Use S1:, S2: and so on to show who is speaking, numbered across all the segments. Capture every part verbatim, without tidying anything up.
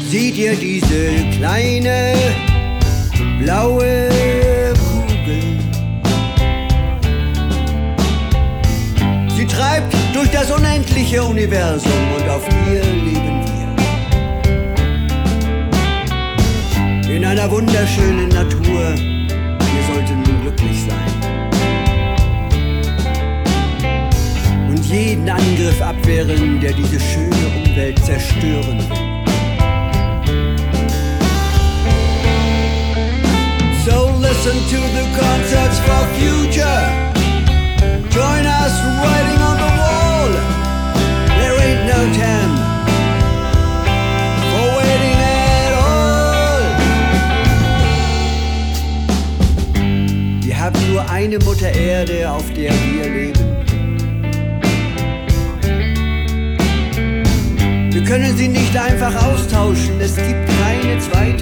S1: Seht ihr diese kleine blaue Kugel? Sie treibt durch das unendliche Universum und auf ihr leben wir. In einer wunderschönen Natur, wir sollten glücklich sein. Und jeden Angriff abwehren, der diese schöne Umwelt zerstören will. Listen to the Concerts for Future. Join us writing on the wall. There ain't no time for waiting at all. Wir haben nur eine Mutter Erde, auf der wir leben. Wir können sie nicht einfach austauschen, es gibt keine zweite.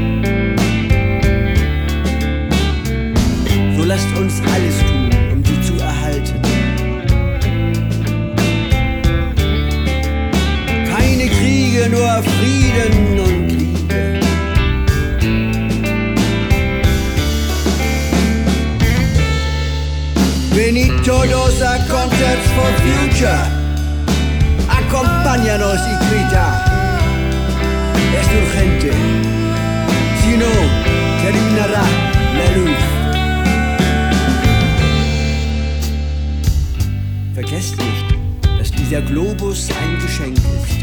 S1: So lasst uns alles tun, um sie zu erhalten. Keine Kriege, nur Frieden und Liebe. Benito dos Concerts for Future. Acompáñanos y grita. Es urgente. Si no, terminará la luz. Vergesst nicht, dass dieser Globus ein Geschenk ist.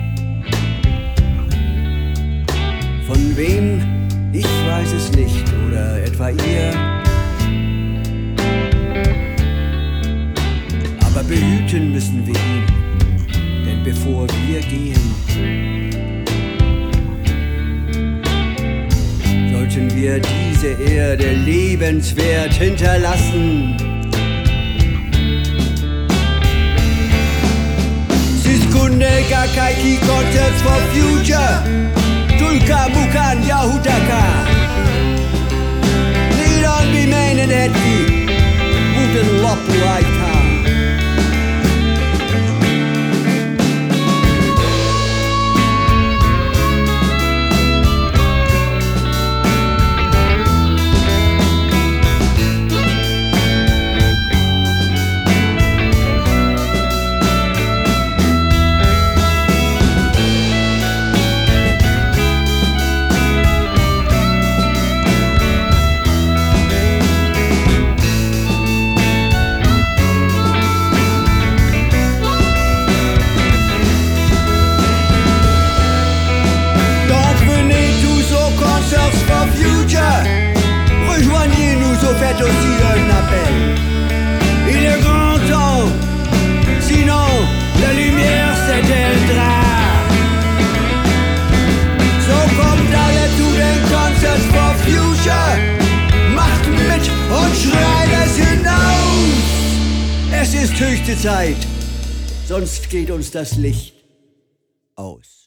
S1: Von wem? Ich weiß es nicht. Oder etwa ihr? Aber behüten müssen wir ihn. Denn bevor wir gehen, sollten wir diese Erde lebenswert hinterlassen. Kaikaiki Concerts for Future. Tulka bukan Yahudaka. Nidon bimeinen hetki. Guten Lopu aika. Rejoignez-nous au fait aussi un appel. Il est grand temps, sinon la lumière s'éteindra. So kommt alle zu den Concerts for Future. Macht mit und schreit es hinaus. Es ist höchste Zeit, sonst geht uns das Licht aus.